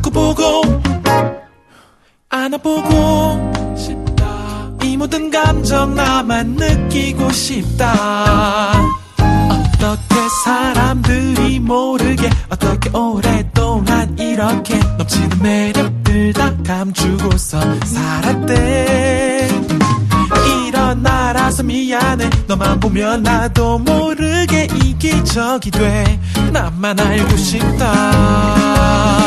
자꾸 보고 안아보고 싶다. 이 모든 감정 나만 느끼고 싶다. 어떻게 사람들이 모르게 어떻게 오랫동안 이렇게 넘치는 매력들 다 감추고서 살았대. 일어나라서 미안해. 너만 보면 나도 모르게 이기적이 돼. 나만 알고 싶다.